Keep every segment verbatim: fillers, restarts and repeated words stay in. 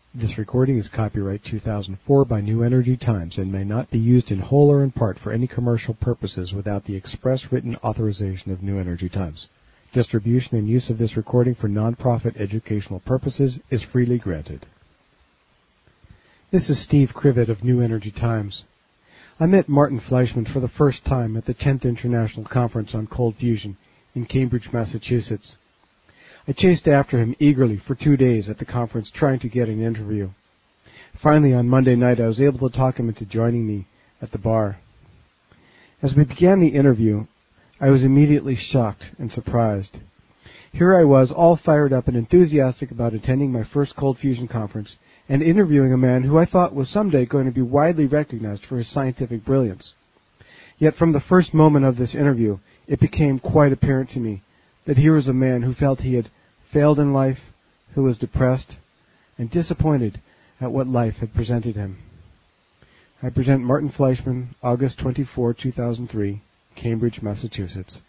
This recording is copyright two thousand four by New Energy Times and may not be used in whole or in part for any commercial purposes without the express written authorization of New Energy Times. Distribution and use of this recording for non-profit educational purposes is freely granted. This is Steve Krivit of New Energy Times. I met Martin Fleischmann for the first time at the tenth International Conference on Cold Fusion in Cambridge, Massachusetts. I chased after him eagerly for two days at the conference trying to get an interview. Finally, on Monday night, I was able to talk him into joining me at the bar. As we began the interview, I was immediately shocked and surprised. Here I was, all fired up and enthusiastic about attending my first Cold Fusion conference and interviewing a man who I thought was someday going to be widely recognized for his scientific brilliance. Yet from the first moment of this interview, it became quite apparent to me that here was a man who felt he had failed in life, who was depressed and disappointed at what life had presented him. I present Martin Fleischmann, August twenty-fourth, two thousand three, Cambridge, Massachusetts.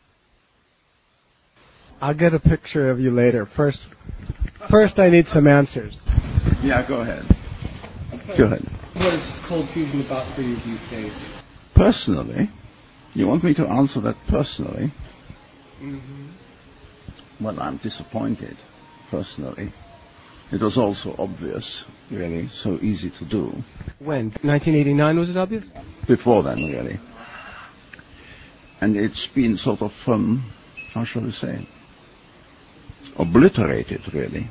I'll get a picture of you later. First, first I need some answers. Yeah, go ahead. Go ahead. What is Cold Fusion about for you these days? Personally? You want me to answer that personally? Mm-hmm. Well, I'm disappointed, personally. It was also obvious, really, so easy to do. When? nineteen eighty-nine, was it obvious? Before then, really. And it's been sort of, um, how shall we say, obliterated, really.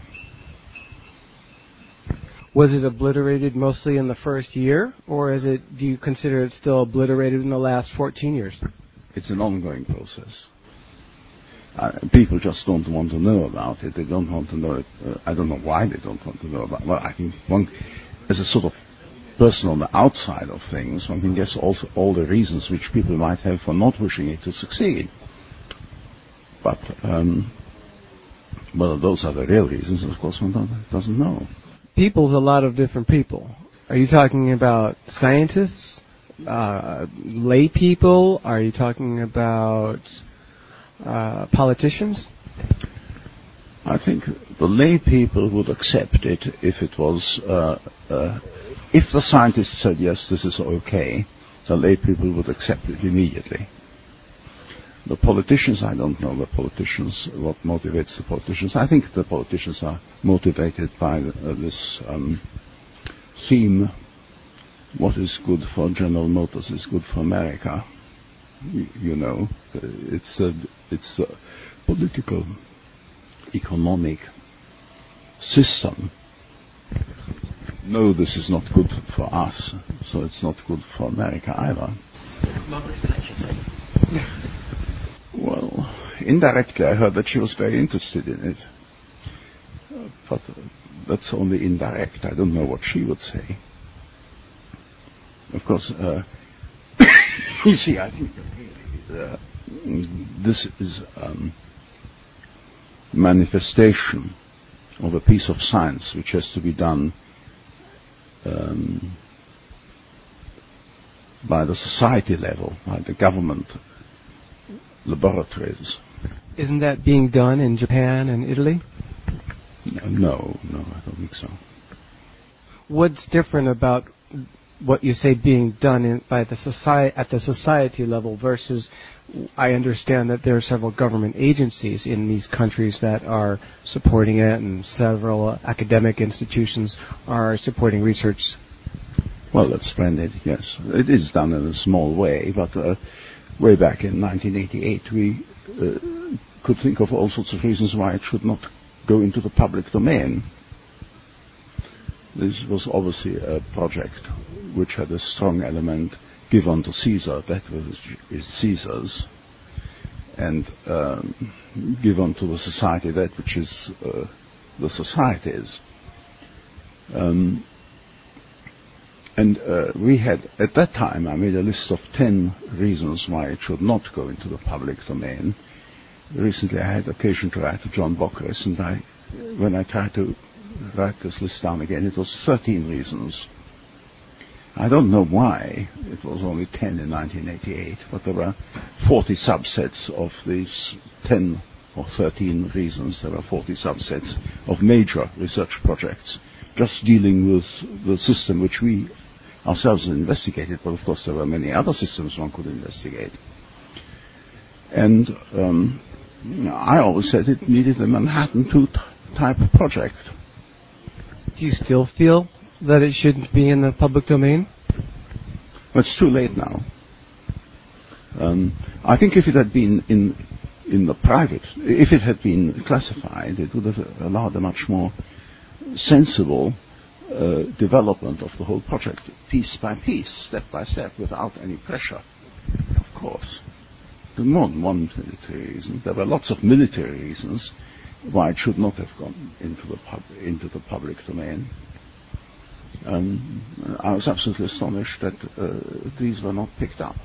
Was it obliterated mostly in the first year, or is it? Do you consider it still obliterated in the last fourteen years? It's an ongoing process. Uh, people just don't want to know about it. They don't want to know it. Uh, I don't know why they don't want to know about it. Well, I think one, as a sort of person on the outside of things, one can guess also all the reasons which people might have for not wishing it to succeed. But um, whether those are the real reasons, of course, one doesn't know. People's a lot of different people. Are you talking about scientists, uh, lay people? Are you talking about Uh, politicians? I think the lay people would accept it if it was, uh, uh, if the scientists said, yes, this is okay, the lay people would accept it immediately. The politicians, I don't know the politicians, what motivates the politicians. I think the politicians are motivated by uh, this um, theme, what is good for General Motors is good for America. You, you know, it's a, it's the political, economic system. No, this is not good for us, so it's not good for America either. Margaret Thatcher said. Well, indirectly I heard that she was very interested in it. Uh, but uh, that's only indirect. I don't know what she would say. Of course, uh, you see, I think that really, uh, this is um, manifestation of a piece of science which has to be done um, by the society level, by the government laboratories. Isn't that being done in Japan and Italy? No, no, I don't think so. What's different about what you say being done in, by the society at the society level versus, I understand that there are several government agencies in these countries that are supporting it, and several academic institutions are supporting research. Well, that's splendid, yes. It is done in a small way, but uh, way back in nineteen eighty-eight we uh, could think of all sorts of reasons why it should not go into the public domain. This was obviously a project which had a strong element given to Caesar, that was Caesar's, and um, given to the society that which is uh, the society's. Um, and uh, we had, at that time, I made a list of ten reasons why it should not go into the public domain. Recently I had occasion to write to John Bockris, and I, when I tried to write this list down again, it was thirteen reasons. I don't know why it was only ten in nineteen eighty-eight, but there were forty subsets of these ten or thirteen reasons. There were forty subsets of major research projects just dealing with the system which we ourselves investigated, but of course there were many other systems one could investigate. And um, I always said it needed a Manhattan two t- type of project. Do you still feel that it shouldn't be in the public domain? Well, it's too late now. Um, I think if it had been in in the private, if it had been classified, it would have allowed a much more sensible uh, development of the whole project, piece by piece, step by step, without any pressure, of course. There were more than one military reason. There were lots of military reasons why it should not have gone into the pub- into the public domain. Um, I was absolutely astonished that uh, these were not picked up.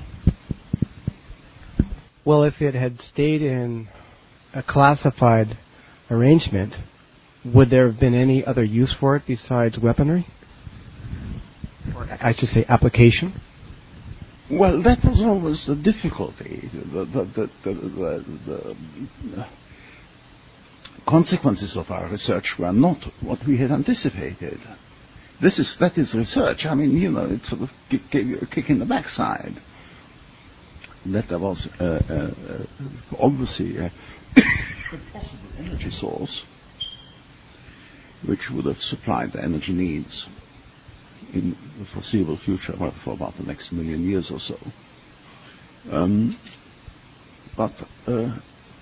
Well, if it had stayed in a classified arrangement, would there have been any other use for it besides weaponry? Or I should say application? Well, that was always the difficulty. The, the, the, the, the, the consequences of our research were not what we had anticipated. This is that is research. I mean, you know, it sort of gave you a kick in the backside. That there was uh, uh, uh, obviously a possible energy source which would have supplied the energy needs in the foreseeable future, well, for about the next million years or so. Um, but, uh,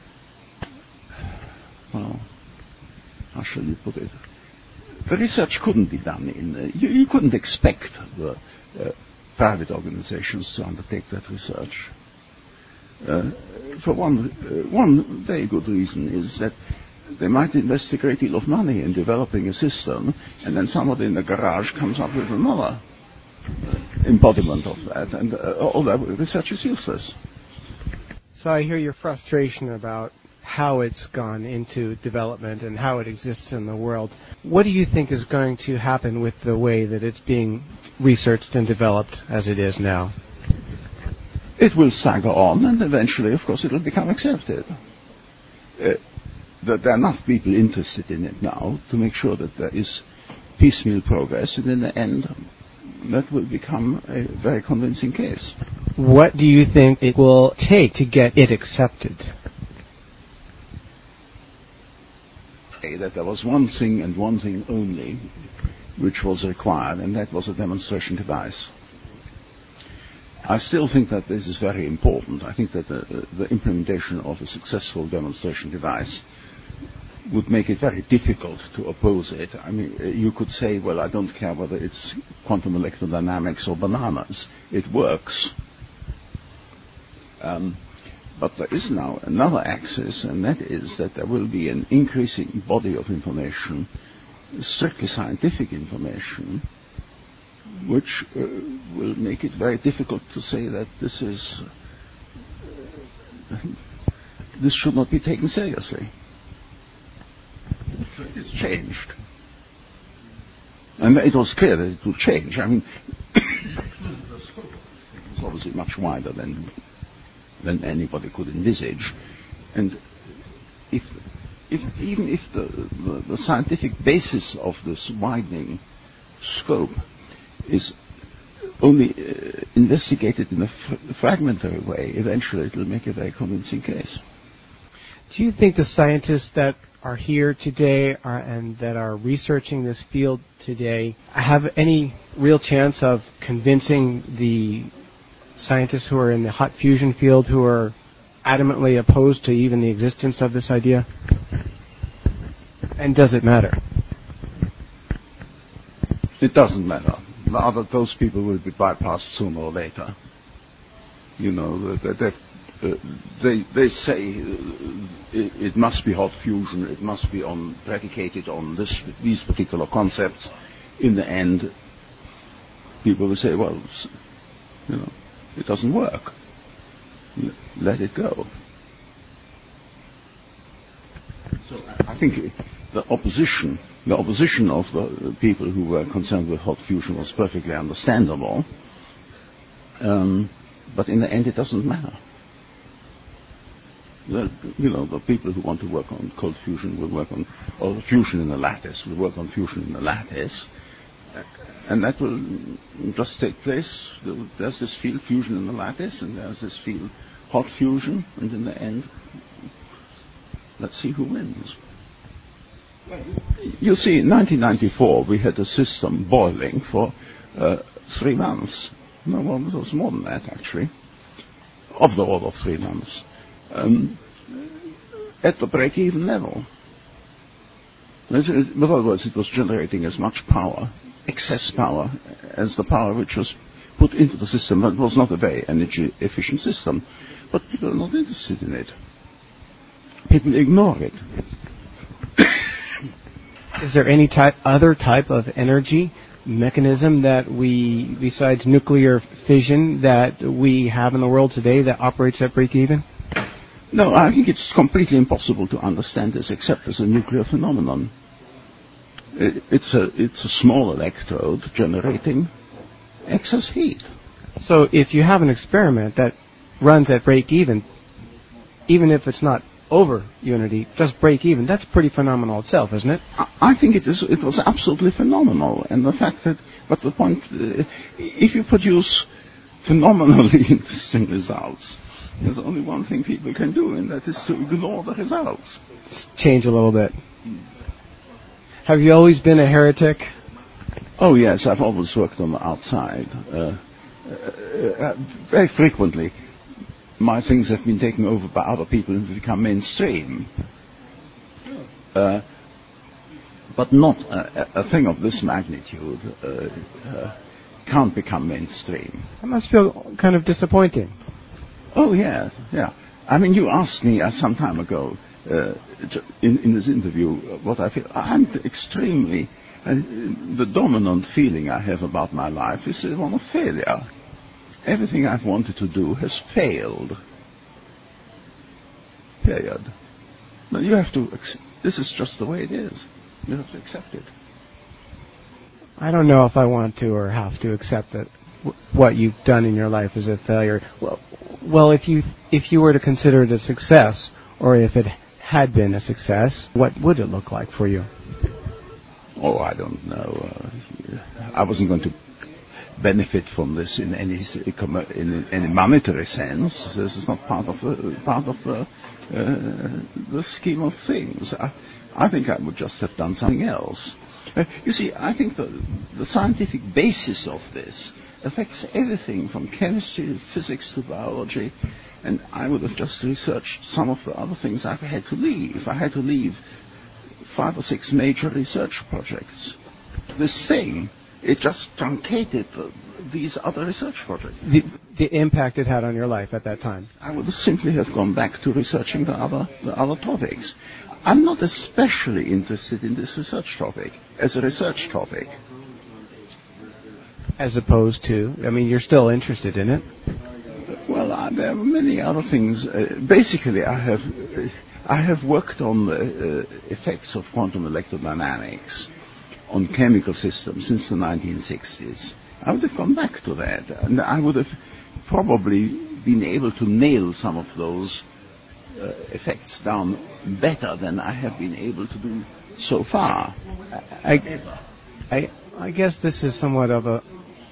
well, how shall you put it? The research couldn't be done in, uh, you, you couldn't expect the uh, private organizations to undertake that research. Uh, for one, uh, one very good reason is that they might invest a great deal of money in developing a system, and then somebody in the garage comes up with another embodiment of that, and uh, all that research is useless. So I hear your frustration about how it's gone into development and how it exists in the world. What do you think is going to happen with the way that it's being researched and developed as it is now? It will stagger on, and eventually, of course, it will become accepted. Uh, that there are enough people interested in it now to make sure that there is piecemeal progress, and in the end, that will become a very convincing case. What do you think it will take to get it accepted? That there was one thing and one thing only which was required, and that was a demonstration device. I still think that this is very important. I think that the, the implementation of a successful demonstration device would make it very difficult to oppose it. I mean, you could say, well, I don't care whether it's quantum electrodynamics or bananas. It works. Um, but there is now another axis, and that is that there will be an increasing body of information, strictly scientific information, which uh, will make it very difficult to say that this is uh, this should not be taken seriously. So it has changed, and it was clear that it would change. I mean, the scope of this thing was obviously much wider than than anybody could envisage, and if if even if the, the, the scientific basis of this widening scope is only uh, investigated in a f- fragmentary way, eventually it will make a very convincing case. Do you think the scientists that are here today are, and that are researching this field today have any real chance of convincing the scientists who are in the hot fusion field who are adamantly opposed to even the existence of this idea? And does it matter? It doesn't matter. Other, those people will be bypassed sooner or later. You know, they, they, uh, they, they say uh, it, it must be hot fusion, it must be on, predicated on this, these particular concepts. In the end, people will say, well, you know, it doesn't work. Let it go. So I think the opposition, the opposition of the people who were concerned with hot fusion was perfectly understandable. Um, but in the end, it doesn't matter. The, you know, the people who want to work on cold fusion will work on, or fusion in the lattice will work on fusion in the lattice, and that will just take place. There's this field fusion in the lattice, and there's this field hot fusion, and in the end, let's see who wins. You see, in nineteen ninety-four, we had a system boiling for uh, three months. No, well, it was more than that, actually, of the order of three months. Um, at the break-even level. In other words, it was generating as much power, excess power, as the power which was put into the system. That was not a very energy-efficient system, but people are not interested in it. People ignore it. Is there any type, other type of energy mechanism that we, besides nuclear fission, that we have in the world today that operates at break-even? No, I think it's completely impossible to understand this except as a nuclear phenomenon. It, it's a it's a small electrode generating excess heat. So if you have an experiment that runs at break-even, even if it's not over unity, just break-even, that's pretty phenomenal itself, isn't it? I, I think it is. It was absolutely phenomenal, and the fact that, but the point, uh, if you produce phenomenally interesting results, there's only one thing people can do, and that is to ignore the results. Change a little bit. Have you always been a heretic? Oh, yes, I've always worked on the outside. Uh, uh, uh, very frequently, my things have been taken over by other people and become mainstream. Uh, but not a, a thing of this magnitude uh, uh, can't become mainstream. That must feel kind of disappointing. Oh, yeah, yeah. I mean, you asked me uh, some time ago uh, in, in this interview uh, what I feel. I'm extremely, uh, the dominant feeling I have about my life is one of failure. Everything I've wanted to do has failed. Period. But you have to, this is just the way it is. You have to accept it. I don't know if I want to or have to accept that what you've done in your life is a failure. Well, well, if you if you were to consider it a success, or if it had been a success, what would it look like for you? Oh, I don't know. Uh, I wasn't going to benefit from this in any in any monetary sense. This is not part of the part of the uh, the scheme of things. I, I think I would just have done something else. Uh, you see, I think the the scientific basis of this affects everything from chemistry to physics to biology, and I would have just researched some of the other things I've had to leave. I had to leave five or six major research projects. This thing, it just truncated uh, these other research projects. The, the impact it had on your life at that time. I would simply have gone back to researching the other, the other topics. I'm not especially interested in this research topic as a research topic. As opposed to, I mean, you're still interested in it. Well, uh, there are many other things. Uh, basically, I have uh, I have worked on the uh, effects of quantum electrodynamics on chemical systems since the nineteen sixties. I would have gone back to that, and I would have probably been able to nail some of those uh, effects down better than I have been able to do so far. I, I, I guess this is somewhat of a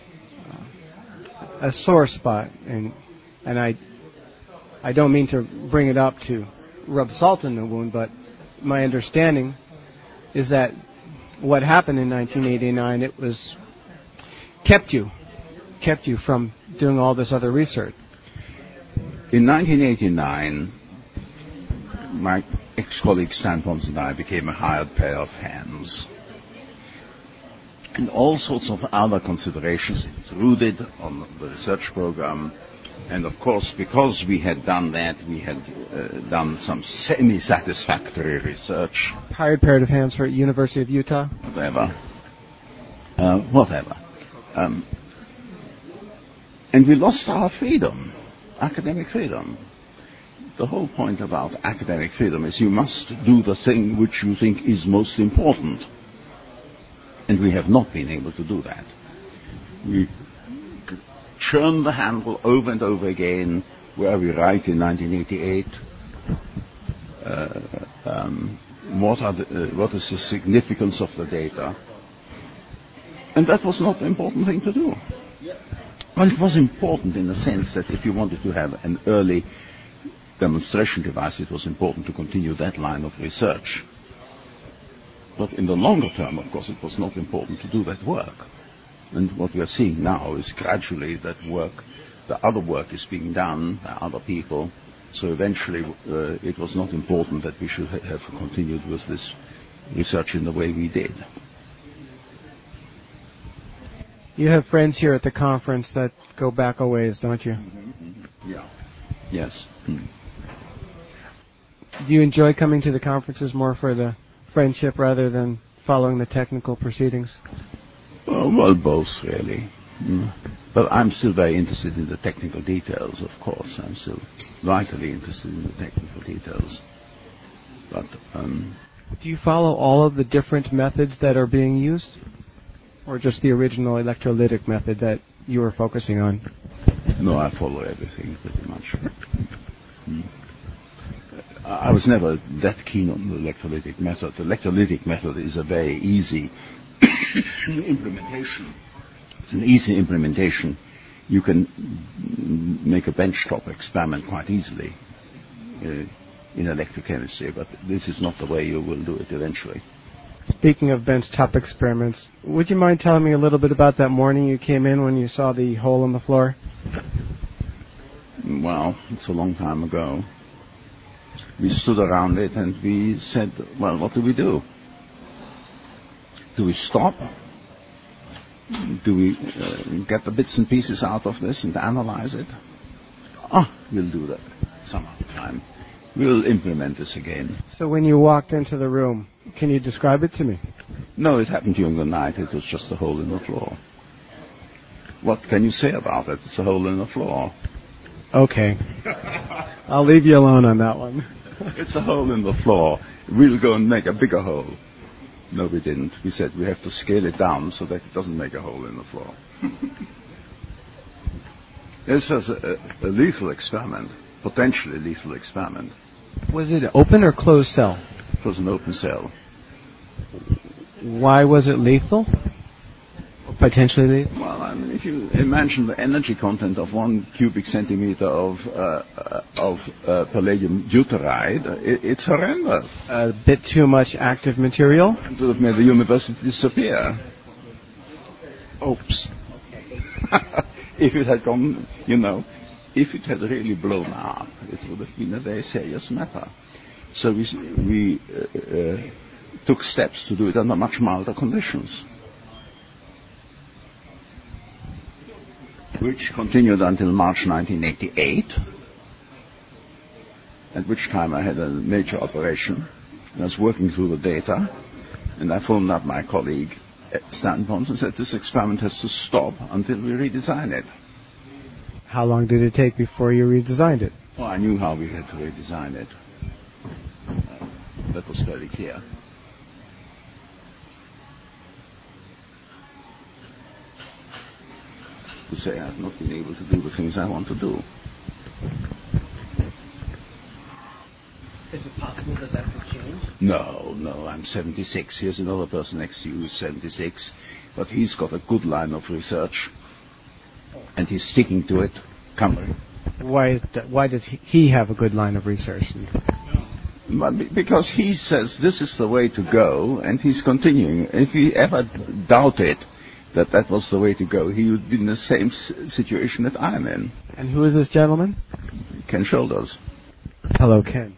a sore spot, and and I I don't mean to bring it up to rub salt in the wound, but my understanding is that what happened in nineteen eighty-nine, it was kept you kept you from doing all this other research. In nineteen eighty-nine, my ex-colleague Stan Pons and I became a hired pair of hands. And all sorts of other considerations intruded on the research program. And of course, because we had done that, we had uh, done some semi-satisfactory research. Hired pair of hands for University of Utah? Whatever. Uh, whatever. Um, and we lost our freedom, academic freedom. The whole point about academic freedom is you must do the thing which you think is most important. And we have not been able to do that. We churn the handle over and over again, where we write in nineteen eighty-eight, uh, um, what, are the, uh, what is the significance of the data. And that was not the important thing to do. Well, it was important in the sense that if you wanted to have an early demonstration device, it was important to continue that line of research. But in the longer term, of course, it was not important to do that work. And what we are seeing now is gradually that work, the other work is being done by other people. So eventually uh, it was not important that we should ha- have continued with this research in the way we did. You have friends here at the conference that go back a ways, don't you? Mm-hmm. Yeah. Yes. Mm. Do you enjoy coming to the conferences more for the friendship rather than following the technical proceedings? Uh, well, both, really. Mm. But I'm still very interested in the technical details, of course. I'm still vitally interested in the technical details. But um, do you follow all of the different methods that are being used? Or just the original electrolytic method that you were focusing on? No, I follow everything pretty much. Mm. I was never that keen on the electrolytic method. The electrolytic method is a very easy implementation. It's an easy implementation. You can make a benchtop experiment quite easily uh, in electrochemistry, but this is not the way you will do it eventually. Speaking of benchtop experiments, would you mind telling me a little bit about that morning you came in when you saw the hole in the floor? Well, it's a long time ago. We stood around it and we said, well, what do we do? Do we stop? Do we uh, get the bits and pieces out of this and analyze it? Ah, we'll do that some other time. We'll implement this again. So when you walked into the room, can you describe it to me? No, it happened during the night. It was just a hole in the floor. What can you say about it? It's a hole in the floor. Okay. I'll leave you alone on that one. It's a hole in the floor. We'll go and make a bigger hole. No, we didn't. We said we have to scale it down so that it doesn't make a hole in the floor. This was a, a lethal experiment, potentially lethal experiment. Was it an open or closed cell? It was an open cell. Why was it lethal? Potentially lethal? Well, I mean, if you imagine the energy content of one cubic centimeter of uh, uh, of uh, palladium deuteride, it, it's horrendous. A bit too much active material? It would have made the university disappear. Oops. If it had gone, you know, if it had really blown up, it would have been a very serious matter. So we, we uh, uh, took steps to do it under much milder conditions, which continued until March nineteen eighty-eight, at which time I had a major operation. I was working through the data, and I phoned up my colleague Stan Pons and said, this experiment has to stop until we redesign it. How long did it take before you redesigned it? Well, I knew how we had to redesign it. Uh, that was very clear. To say I have not been able to do the things I want to do. Is it possible that that could change? No, no, I'm seventy-six. Here's another person next to you who's seventy-six, but he's got a good line of research, and he's sticking to it. Come. Why is that, why does he, he have a good line of research? Because he says this is the way to go, and he's continuing. If he ever doubted that that was the way to go, he would be in the same s- situation that I'm in. And who is this gentleman? Ken Shoulders. Hello, Ken.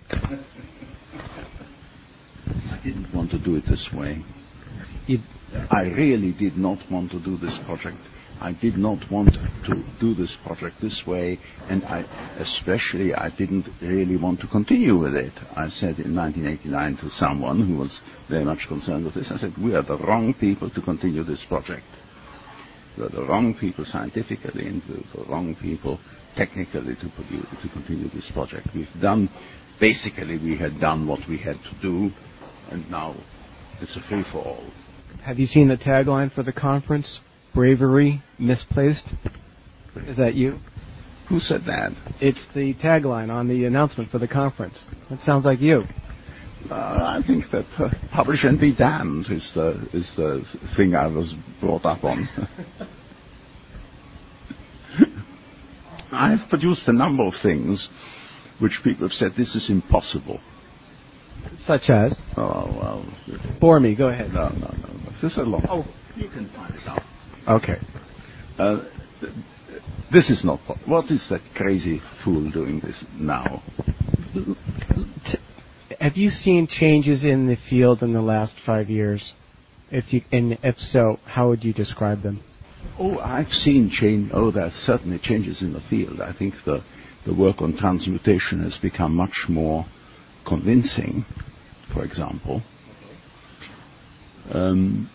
I didn't want to do it this way. You, I really did not want to do this project. I did not want to do this project this way, and I especially I didn't really want to continue with it. I said in nineteen eighty-nine to someone who was very much concerned with this, I said, we are the wrong people to continue this project. We are the wrong people scientifically and the wrong people technically to, produce, to continue this project. We've done, basically we had done what we had to do, and now it's a free-for-all. have you seen the tagline for the conference? Bravery misplaced? Is that you? Who said that? It's the tagline on the announcement for the conference. That sounds like you. Uh, I think that uh, publish and be damned is the, is the thing I was brought up on. I've produced a number of things which people have said this is impossible. Such as? Oh, well. Bore me, go ahead. No, no, no. This is a long. Oh, you can find it out. Okay. Uh, th- this is not. Po- what is that crazy fool doing this now? Have you seen changes in the field in the last five years? If you, and if so, how would you describe them? Oh, I've seen change. Oh, there are certainly changes in the field. I think the the work on transmutation has become much more convincing. For example, um,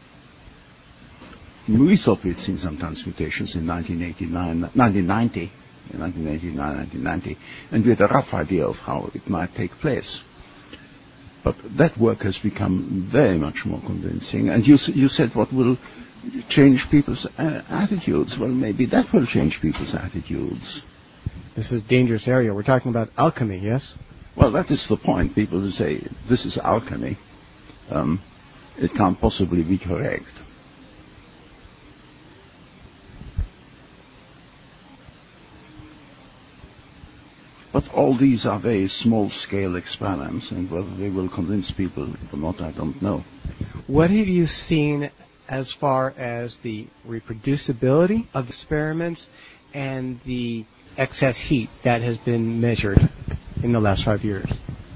we thought we'd seen some transmutations in nineteen eighty-nine, nineteen ninety, in nineteen eighty-nine, nineteen ninety, and we had a rough idea of how it might take place. But that work has become very much more convincing. And you, you said what will change people's uh, attitudes. Well, maybe that will change people's attitudes. This is a dangerous area. We're talking about alchemy, yes? Well, that is the point. People who say, this is alchemy, um, it can't possibly be correct. But all these are very small-scale experiments, and whether they will convince people or not, I don't know. What have you seen as far as the reproducibility of experiments and the excess heat that has been measured in the last five years?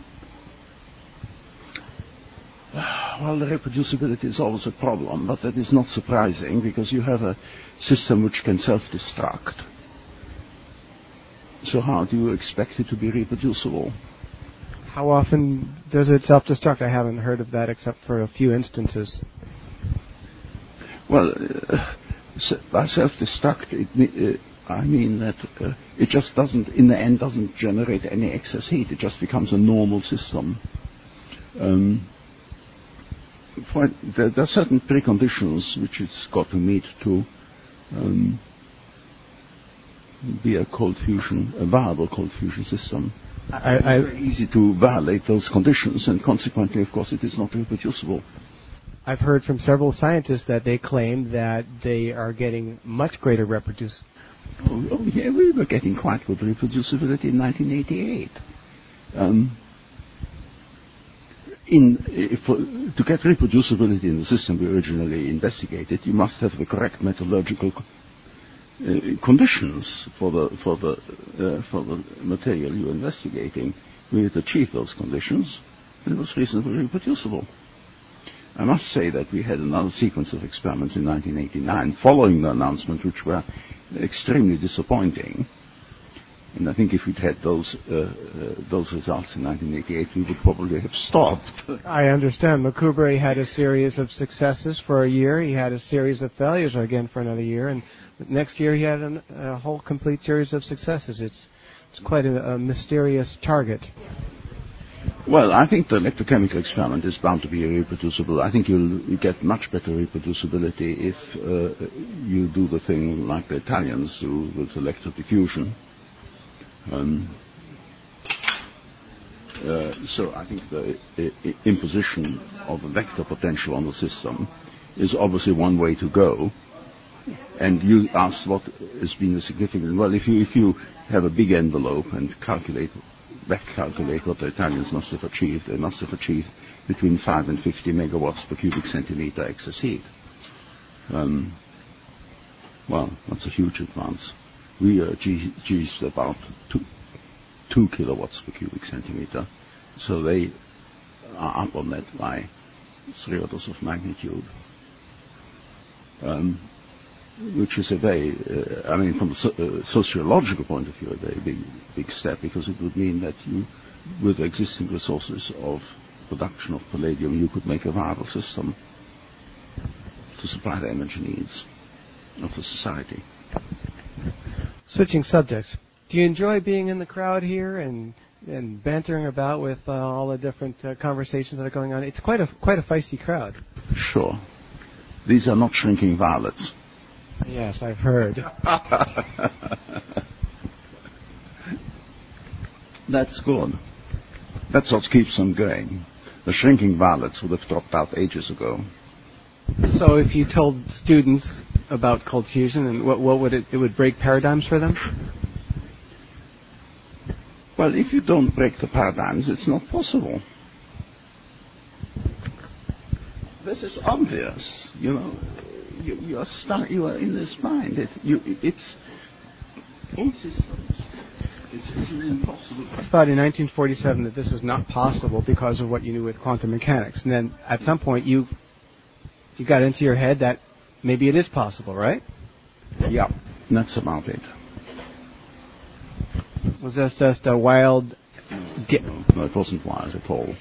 Well, the reproducibility is always a problem, but that is not surprising because you have a system which can self-destruct. So how do you expect it to be reproducible? How often does it self-destruct? I haven't heard of that except for a few instances. Well, uh, by self-destruct, it, uh, I mean that uh, it just doesn't, in the end, doesn't generate any excess heat. It just becomes a normal system. Um, for, there, there are certain preconditions which it's got to meet to um, be a cold fusion, a viable cold fusion system. I, I, it's very easy to violate those conditions, and consequently, of course, it is not reproducible. I've heard from several scientists that they claim that they are getting much greater reproduce. Oh, oh yeah, we were getting quite good reproducibility in nineteen eighty-eight. Um, in, if, uh, to get reproducibility in the system we originally investigated, you must have the correct metallurgical Uh, conditions for the for the uh, for the material you're investigating. We had achieved those conditions, and it was reasonably reproducible. I must say that we had another sequence of experiments in nineteen eighty-nine following the announcement, which were extremely disappointing. And I think if we'd had those uh, uh, those results in nineteen eighty-eight, we would probably have stopped. I understand. McCoubrey had a series of successes for a year. He had a series of failures again for another year, and next year he had an, a whole complete series of successes. It's it's quite a, a mysterious target. Well, I think the electrochemical experiment is bound to be reproducible. I think you'll you get much better reproducibility if uh, you do the thing like the Italians do with electrodiffusion. Um, uh, so I think the I- I imposition of a vector potential on the system is obviously one way to go. And you asked what has been the significant. Well, if you if you have a big envelope and calculate, back calculate what the Italians must have achieved, they must have achieved between five and fifty megawatts per cubic centimeter excess heat. Um, well, that's a huge advance. We achieved about two, two kilowatts per cubic centimeter, so they are up on that by three orders of magnitude. Um, which is a very, uh, I mean, from a so, uh, sociological point of view, a very big, big step, because it would mean that you, with the existing resources of production of palladium, you could make a viable system to supply the energy needs of the society. Switching subjects, do you enjoy being in the crowd here and and bantering about with uh, all the different uh, conversations that are going on? It's quite a quite a feisty crowd. Sure. These are not shrinking violets. Yes, I've heard. That's good. That's what keeps them going. The shrinking violets would have dropped out ages ago. So if you told students about cold fusion, and what, what would it, it would break paradigms for them? Well, if you don't break the paradigms, it's not possible. This is obvious, you know. You, you are stuck. You are in this mind. It, you, it's it's, it's, it's an impossible. I thought in nineteen forty-seven that this was not possible because of what you knew with quantum mechanics, and then at some point you you got into your head that maybe it is possible, right? Yeah, that's about it. Was this just a wild? Ge- no, no, it wasn't wild at all.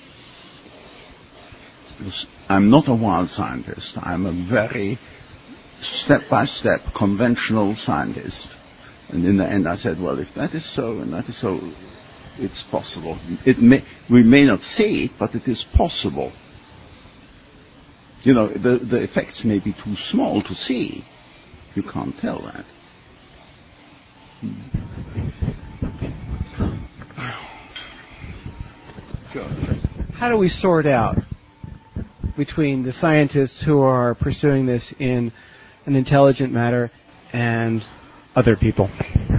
It was, I'm not a wild scientist. I'm a very step-by-step conventional scientist. And in the end I said, well, if that is so and that is so, it's possible. It may, we may not see it, but it is possible. You know, the, the effects may be too small to see. You can't tell that. Hmm. How do we sort out between the scientists who are pursuing this in an intelligent manner and other people?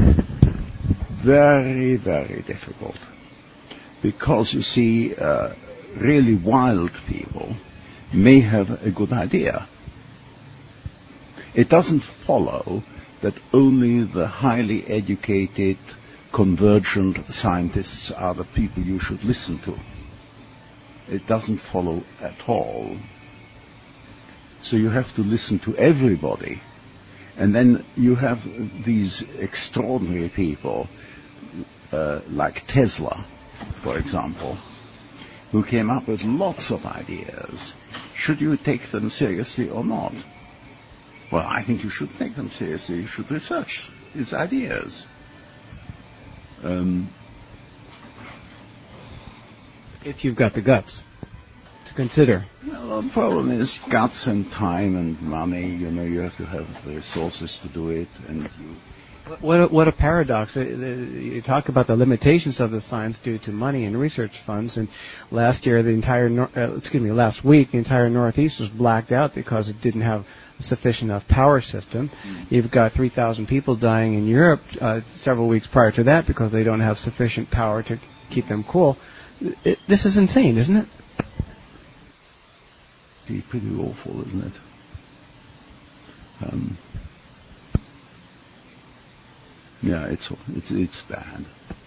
Very, very difficult. Because, you see, uh, really wild people may have a good idea. It doesn't follow that only the highly educated, convergent scientists are the people you should listen to. It doesn't follow at all. So you have to listen to everybody. And then you have these extraordinary people, uh, like Tesla, for example, who came up with lots of ideas. Should you take them seriously or not? Well, I think you should take them seriously. You should research his ideas. Um, if you've got the guts to consider. Well, the problem is guts and time and money. You know, you have to have the resources to do it. And you what a, what a paradox! You talk about the limitations of the science due to money and research funds. And last year, the entire nor- uh, excuse me, last week, the entire Northeast was blacked out because it didn't have a sufficient enough power system. Mm-hmm. You've got three thousand people dying in Europe uh, several weeks prior to that because they don't have sufficient power to keep them cool. It, this is insane, isn't it? It's pretty awful, isn't it? Um, yeah, it's it's it's bad.